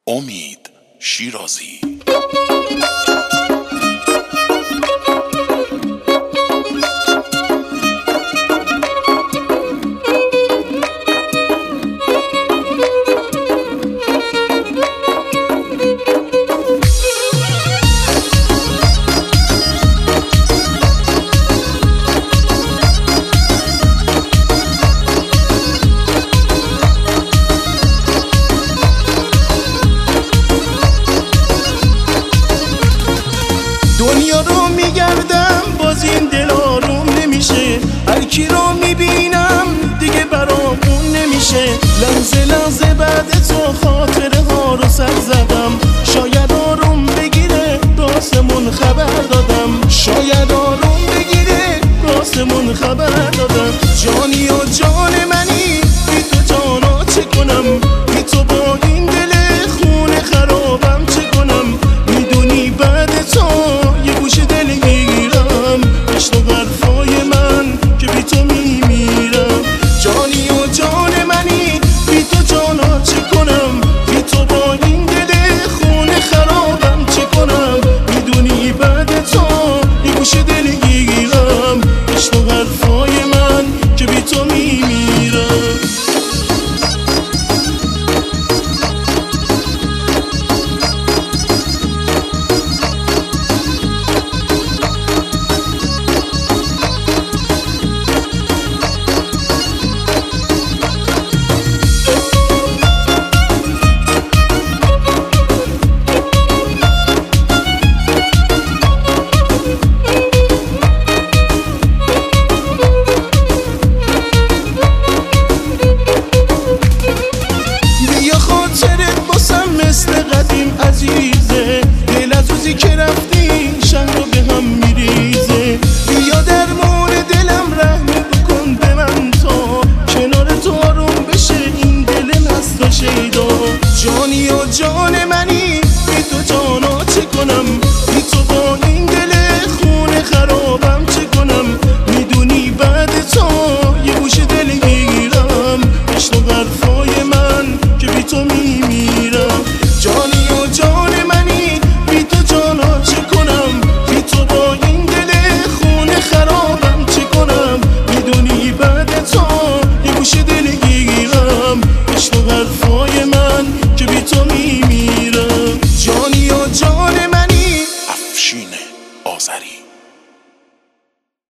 امید شیرازی. دنیا رو میگردم باز این دل آروم نمیشه، هر کی رو میبینم دیگه برامون نمیشه. لحظه لحظه بعد تو خاطره ها رو سر زدم، شاید آروم بگیره راسمون خبر دادم، شاید آروم بگیره راسمون خبر دادم. جانی و جان منی بی تو جانا چه کنم، بی تو با این دل خونه خرابم چه کنم. میدونی بعد تو حرفای من که بی تو میمیرم. جانی و جان منی بی تو جانا چه کنم، بی تو با این دل خونه خرابم چه کنم. میدونی بعد تو یه گوشه دل گیرم، عشق و حرفای من که بی تو میمیرم. مثل قدیم عزیزه، دل از روزی که رفتی شنگ رو به هم میریزه. بیا در مورد دلم رحم بکن به من تا کنار تو آروم بشه این دل مست و شیدا. جانی و جان من